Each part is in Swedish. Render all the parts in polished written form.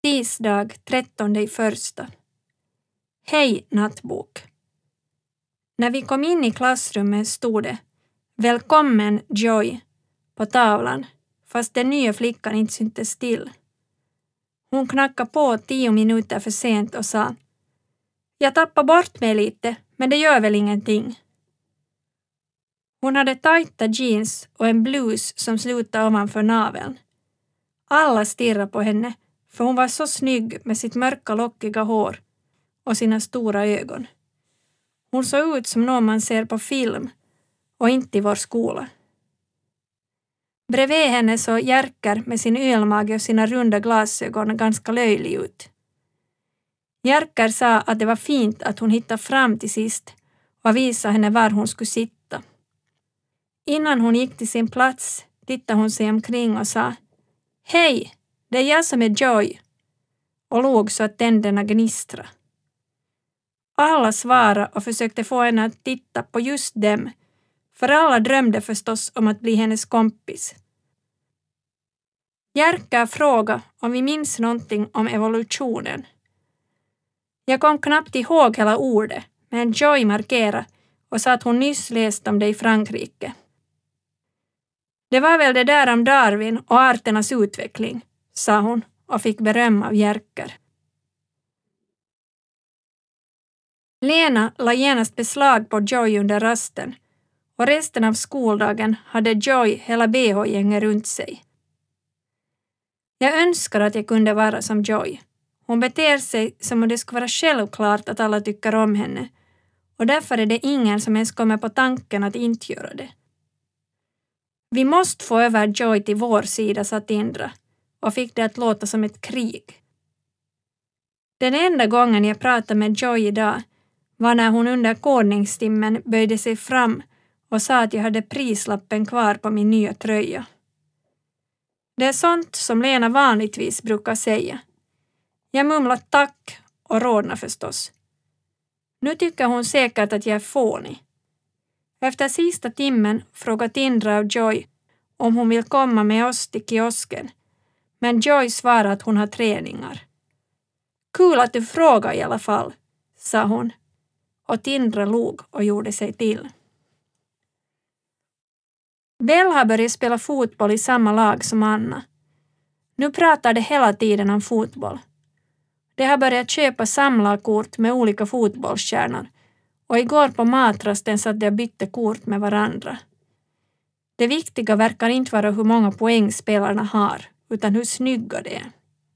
Tisdag 13.1. Hej nattbok. När vi kom in i klassrummet stod det Välkommen Joy på tavlan, fast den nya flickan inte syntes till. Hon knackade på 10 minuter för sent och sa Jag tappar bort mig lite, men det gör väl ingenting. Hon hade tajta jeans och en blus som slutade ovanför naveln. Alla stirrade på henne, för hon var så snygg med sitt mörka lockiga hår och sina stora ögon. Hon såg ut som någon man ser på film och inte i vår skola. Bredvid henne såg Jerker med sin ölmage och sina runda glasögon ganska löjlig ut. Jerker sa att det var fint att hon hittade fram till sist och visade henne var hon skulle sitta. Innan hon gick till sin plats tittade hon sig omkring och sa Hej, det är jag som är Joy, och låg så att tänderna gnistra. Alla svarade och försökte få henne att titta på just dem, för alla drömde förstås om att bli hennes kompis. Jerker frågade om vi minns någonting om evolutionen. Jag kom knappt ihåg hela ordet, men Joy markerade och sa att hon nyss läst om det i Frankrike. Det var väl det där om Darwin och arternas utveckling, sa hon och fick beröm av Jerker. Lena la genast beslag på Joy under rasten och resten av skoldagen hade Joy hela BH-gänget runt sig. Jag önskar att jag kunde vara som Joy. Hon beter sig som om det skulle vara självklart att alla tycker om henne och därför är det ingen som ens kommer på tanken att inte göra det. Vi måste få över Joy till vår sida, sa Tindra och fick det att låta som ett krig. Den enda gången jag pratade med Joy idag var när hon under kodningstimmen böjde sig fram och sa att jag hade prislappen kvar på min nya tröja. Det är sånt som Lena vanligtvis brukar säga. Jag mumlar tack och rodnar förstås. Nu tycker hon säkert att jag är fånig. Efter sista timmen frågade Tindra av Joy om hon vill komma med oss till kiosken, men Joy svarade att hon har träningar. Kul att du frågar i alla fall, sa hon, och Tindra log och gjorde sig till. Bell har börjat spela fotboll i samma lag som Anna. Nu pratar de hela tiden om fotboll. De har börjat köpa samlarkort med olika fotbollsstjärnor och igår på matrasten satt de och bytte kort med varandra. Det viktiga verkar inte vara hur många poäng spelarna har, utan hur snygga de är.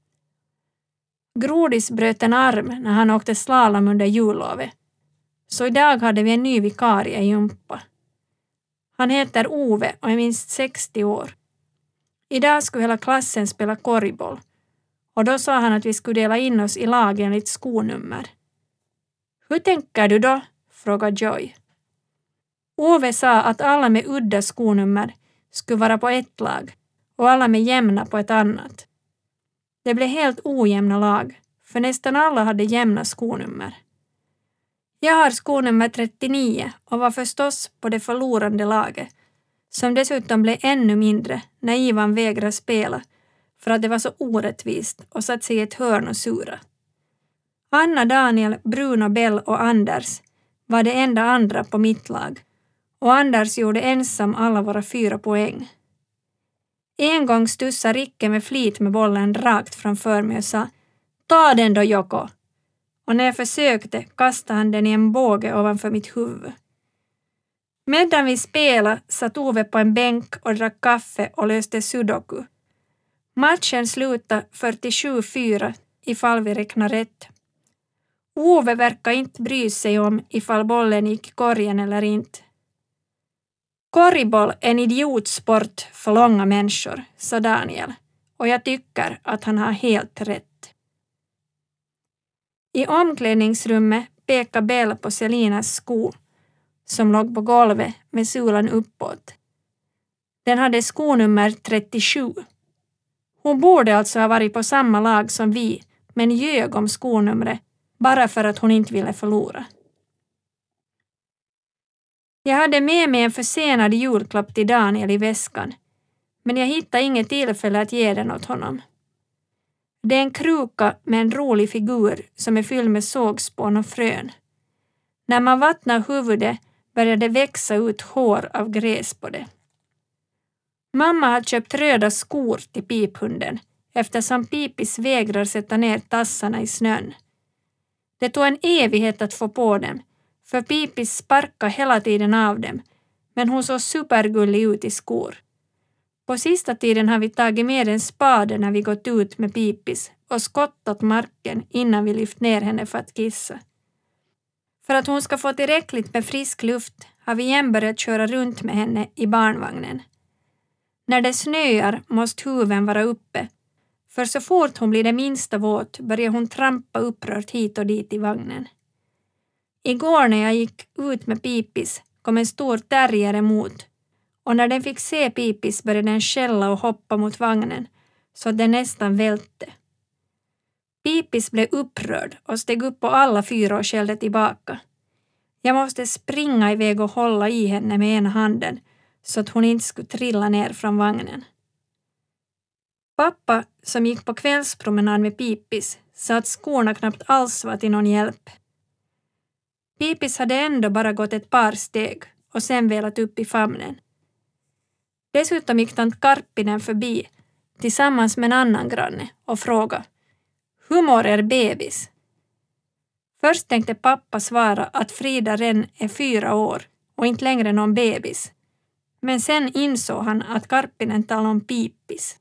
Grodis bröt en arm när han åkte slalom under jullovet, så idag hade vi en ny vikarie i jumpa. Han heter Ove och är minst 60 år. Idag skulle hela klassen spela korgboll och då sa han att vi skulle dela in oss i lag enligt skonummer. Hur tänker du då? Frågade Joy. Ove sa att alla med udda skonummer skulle vara på ett lag och alla med jämna på ett annat. Det blev helt ojämna lag, för nästan alla hade jämna skonummer. Jag har skonummer 39 och var förstås på det förlorande laget, som dessutom blev ännu mindre när Ivan vägrade spela för att det var så orättvist och satt sig i ett hörn och sura. Anna, Daniel, Bruno, Bell och Anders var det enda andra på mitt lag och Anders gjorde ensam alla våra 4 poäng. En gång stussade Ricke med flit med bollen rakt framför mig och sa Ta den då, Joko! Och när jag försökte kastade han den i en båge ovanför mitt huvud. Medan vi spelade satt Ove på en bänk och drack kaffe och löste sudoku. Matchen slutade 47-4 ifall vi räknar rätt. Ove verkar inte bry sig om ifall bollen gick i korgen eller inte. Korgboll är en idiotsport för långa människor, sa Daniel, och jag tycker att han har helt rätt. I omklädningsrummet pekade Bell på Selinas sko som låg på golvet med sulan uppåt. Den hade skonummer 37. Hon borde alltså ha varit på samma lag som vi, men ljög om skonumret bara för att hon inte ville förlora. Jag hade med mig en försenad julklapp till Daniel i väskan, men jag hittade inget tillfälle att ge den åt honom. Det är en kruka med en rolig figur som är fylld med sågspån och frön. När man vattnar huvudet börjar det växa ut hår av gräs på det. Mamma har köpt röda skor till piphunden eftersom Pipis vägrar sätta ner tassarna i snön. Det tog en evighet att få på dem, för Pipis sparkade hela tiden av dem, men hon såg supergullig ut i skor. På sista tiden har vi tagit med en spade när vi gått ut med Pipis och skottat marken innan vi lyft ner henne för att kissa. För att hon ska få tillräckligt med frisk luft har vi igen börjat köra runt med henne i barnvagnen. När det snöar måste huven vara uppe, för så fort hon blir det minsta våt börjar hon trampa upprört hit och dit i vagnen. Igår när jag gick ut med Pipis kom en stor terrier emot, och när den fick se Pipis började den skälla och hoppa mot vagnen så att den nästan välte. Pipis blev upprörd och steg upp på alla fyra och skällde tillbaka. Jag måste springa iväg och hålla i henne med ena handen så att hon inte skulle trilla ner från vagnen. Pappa, som gick på kvällspromenad med Pipis, sa att skorna knappt alls var till någon hjälp. Pipis hade ändå bara gått ett par steg och sen velat upp i famnen. Dessutom gick tant Karppinen förbi tillsammans med en annan granne och frågade: "Hur mår er bebis?" Först tänkte pappa svara att Frida redan är 4 år och inte längre någon bebis. Men sen insåg han att Karppinen talade om Pipis.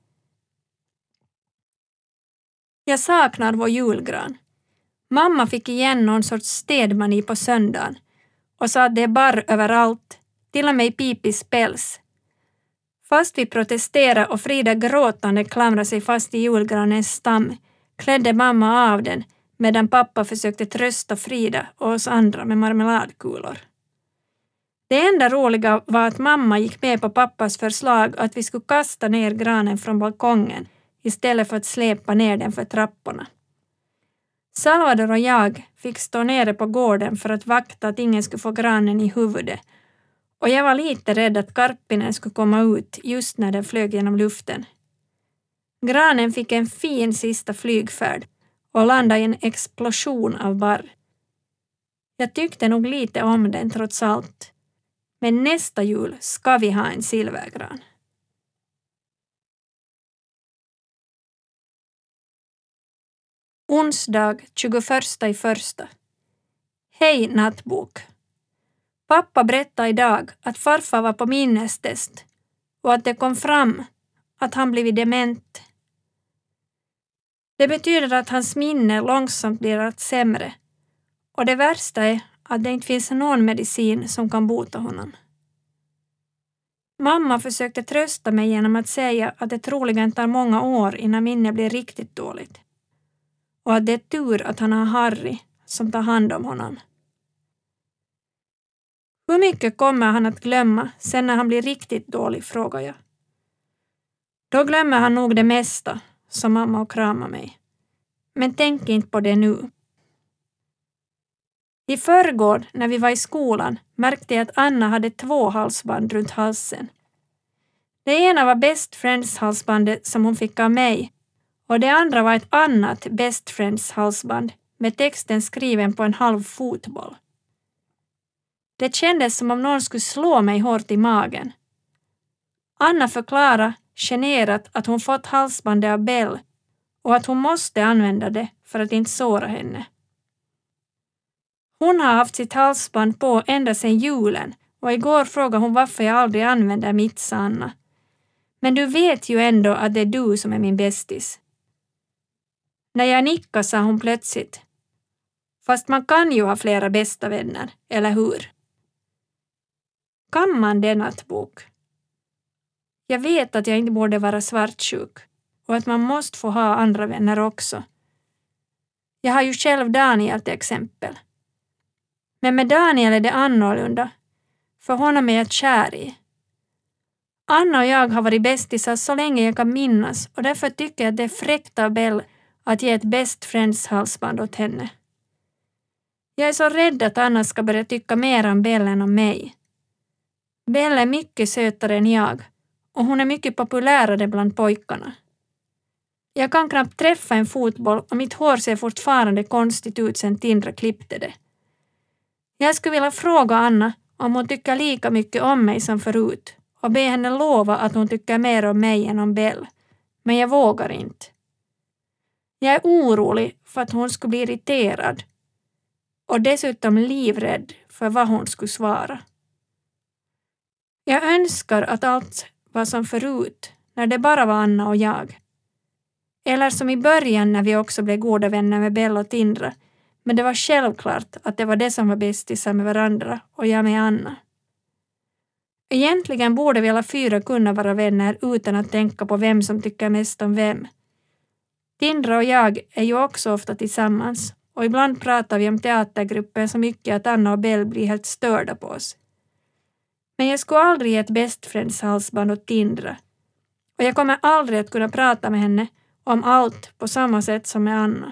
Jag saknar vår julgran. Mamma fick igen någon sorts städmani på söndagen och sa att det är barr överallt, till och med i Pipis päls. Fast vi protesterade och Frida gråtande klamrade sig fast i julgranens stam, klädde mamma av den medan pappa försökte trösta Frida och oss andra med marmeladkulor. Det enda roliga var att mamma gick med på pappas förslag att vi skulle kasta ner granen från balkongen istället för att släpa ner den för trapporna. Salvador och jag fick stå nere på gården för att vakta att ingen skulle få granen i huvudet, och jag var lite rädd att Karppinen skulle komma ut just när den flög genom luften. Granen fick en fin sista flygfärd och landade i en explosion av barr. Jag tyckte nog lite om den trots allt, men nästa jul ska vi ha en silvergran. Onsdag 21/1. Hej nattbok. Pappa berättade idag att farfar var på minnestest och att det kom fram att han blivit dement. Det betyder att hans minne långsamt blir allt sämre, och det värsta är att det inte finns någon medicin som kan bota honom. Mamma försökte trösta mig genom att säga att det troligen tar många år innan minnet blir riktigt dåligt, och att det är tur att han har Harry som tar hand om honom. Hur mycket kommer han att glömma sen när han blir riktigt dålig, frågar jag. Då glömmer han nog det mesta, sa mamma och kramade mig. Men tänk inte på det nu. I förrgår när vi var i skolan märkte jag att Anna hade 2 halsband runt halsen. Det ena var Best Friends-halsbandet som hon fick av mig, och det andra var ett annat Best Friends-halsband med texten skriven på en halv fotboll. Det kändes som om någon skulle slå mig hårt i magen. Anna förklarade generat att hon fått halsbandet av Bell och att hon måste använda det för att inte såra henne. Hon har haft sitt halsband på ända sedan julen, och igår frågade hon varför jag aldrig använder mitt, sa Anna. Men du vet ju ändå att det är du som är min bästis. När jag nickade sa hon plötsligt: fast man kan ju ha flera bästa vänner, eller hur? Kan man det, nattbok? Jag vet att jag inte borde vara svartsjuk och att man måste få ha andra vänner också. Jag har ju själv Daniel till exempel. Men med Daniel är det annorlunda, för honom är jag kär i. Anna och jag har varit bästisar så länge jag kan minnas, och därför tycker jag att det är fräckt av Bell att ge ett Best Friends-halsband åt henne. Jag är så rädd att Anna ska börja tycka mer om Bell än om mig. Bell är mycket sötare än jag, och hon är mycket populärare bland pojkarna. Jag kan knappt träffa en fotboll och mitt hår ser fortfarande konstigt ut sen Tindra klippte det. Jag skulle vilja fråga Anna om hon tycker lika mycket om mig som förut och be henne lova att hon tycker mer om mig än om Bell. Men jag vågar inte. Jag är orolig för att hon skulle bli irriterad och dessutom livrädd för vad hon skulle svara. Jag önskar att allt var som förut när det bara var Anna och jag. Eller som i början när vi också blev goda vänner med Bell och Tindra, men det var självklart att det var det som var bästisar med varandra och jag med Anna. Egentligen borde vi alla 4 kunna vara vänner utan att tänka på vem som tycker mest om vem. Tindra och jag är ju också ofta tillsammans och ibland pratar vi om teatergruppen så mycket att Anna och Bell blir helt störda på oss. Men jag skulle aldrig ge ett best friends halsband åt Tindra och jag kommer aldrig att kunna prata med henne om allt på samma sätt som med Anna.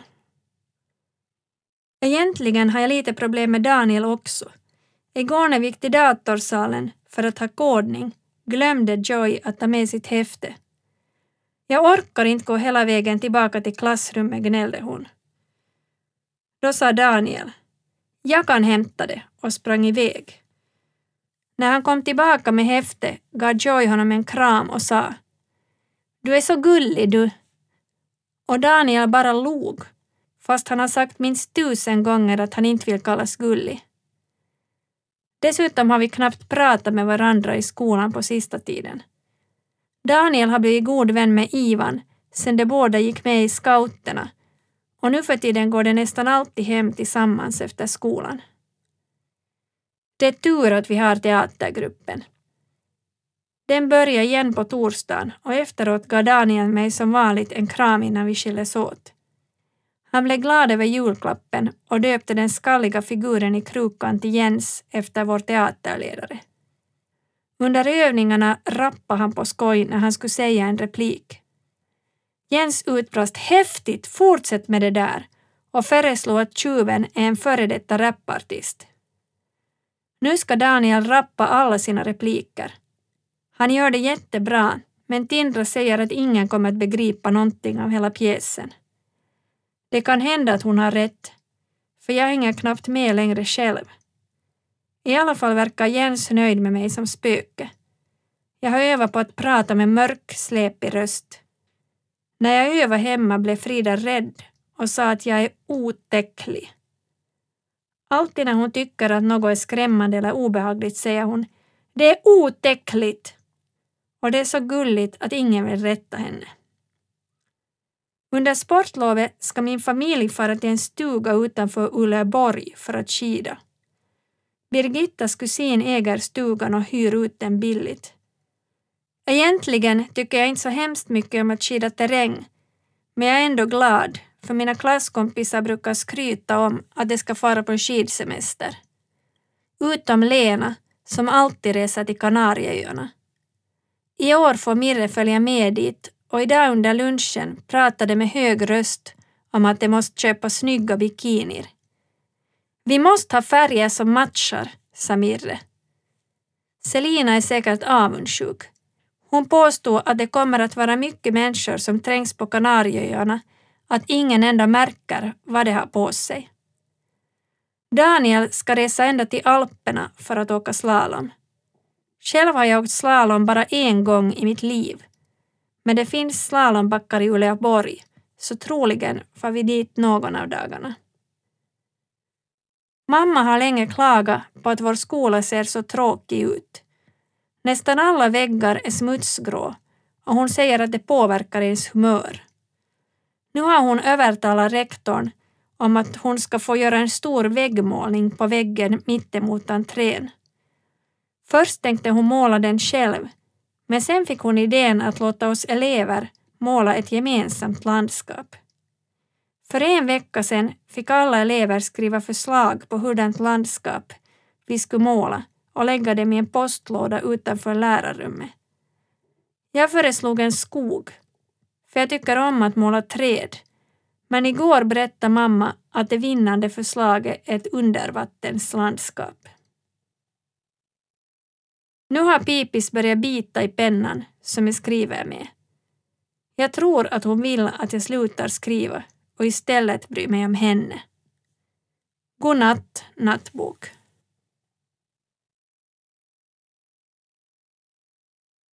Egentligen har jag lite problem med Daniel också. Igår när vi gick till datorsalen för att ha kodning glömde Joy att ta med sitt häfte. Jag orkar inte gå hela vägen tillbaka till klassrummet, gnällde hon. Då sa Daniel, jag kan hämta det och sprang iväg. När han kom tillbaka med häfte gav Joy honom en kram och sa, du är så gullig du. Och Daniel bara log, fast han har sagt minst 1000 gånger att han inte vill kallas gullig. Dessutom har vi knappt pratat med varandra i skolan på sista tiden. Daniel har blivit god vän med Ivan sedan de båda gick med i scouterna och nu för tiden går de nästan alltid hem tillsammans efter skolan. Det är tur att vi har teatergruppen. Den börjar igen på torsdagen och efteråt gav Daniel mig som vanligt en kram innan vi skildes åt. Han blev glad över julklappen och döpte den skalliga figuren i krukan till Jens efter vår teaterledare. Under övningarna rappade han på skoj när han skulle säga en replik. Jens utbrast häftigt, fortsätt med det där och föreslog att tjuven är en före detta rapartist. Nu ska Daniel rappa alla sina repliker. Han gör det jättebra, men Tindra säger att ingen kommer att begripa någonting av hela pjäsen. Det kan hända att hon har rätt, för jag hänger knappt med längre själv. I alla fall verkar Jens nöjd med mig som spöke. Jag har övat på att prata med mörk, släpig röst. När jag övade hemma blev Frida rädd och sa att jag är otäcklig. Alltid när hon tycker att något är skrämmande eller obehagligt säger hon, det är otäckligt. Och det är så gulligt att ingen vill rätta henne. Under sportlovet ska min familj fara till en stuga utanför Uleåborg för att skida. Birgittas kusin äger stugan och hyr ut den billigt. Egentligen tycker jag inte så hemskt mycket om att skida terräng, men jag är ändå glad för mina klasskompisar brukar skryta om att de ska fara på skidsemester. Utom Lena som alltid reser till Kanarieöarna. I år får Mirre följa med dit och idag under lunchen pratade med hög röst om att de måste köpa snygga bikinier. Vi måste ha färger som matchar, sa Mirre. Selina är säkert avundsjuk. Hon påstod att det kommer att vara mycket människor som trängs på Kanarieöarna, att ingen enda märker vad de har på sig. Daniel ska resa ända till Alperna för att åka slalom. Själv har jag åkt slalom bara en gång i mitt liv. Men det finns slalombackar i Uleåborg, så troligen får vi dit någon av dagarna. Mamma har länge klagat på att vår skola ser så tråkig ut. Nästan alla väggar är smutsgrå och hon säger att det påverkar ens humör. Nu har hon övertalat rektorn om att hon ska få göra en stor väggmålning på väggen mittemot entrén. Först tänkte hon måla den själv, men sen fick hon idén att låta oss elever måla ett gemensamt landskap. För en vecka sedan fick alla elever skriva förslag på hurdant landskap vi skulle måla och lägga dem i en postlåda utanför lärarrummet. Jag föreslog en skog, för jag tycker om att måla träd, men igår berättade mamma att det vinnande förslaget är ett undervattenslandskap. Nu har Pipis börjat bita i pennan som jag skriver med. Jag tror att hon vill att jag slutar skriva och istället bryr mig om henne. God natt, nattbok.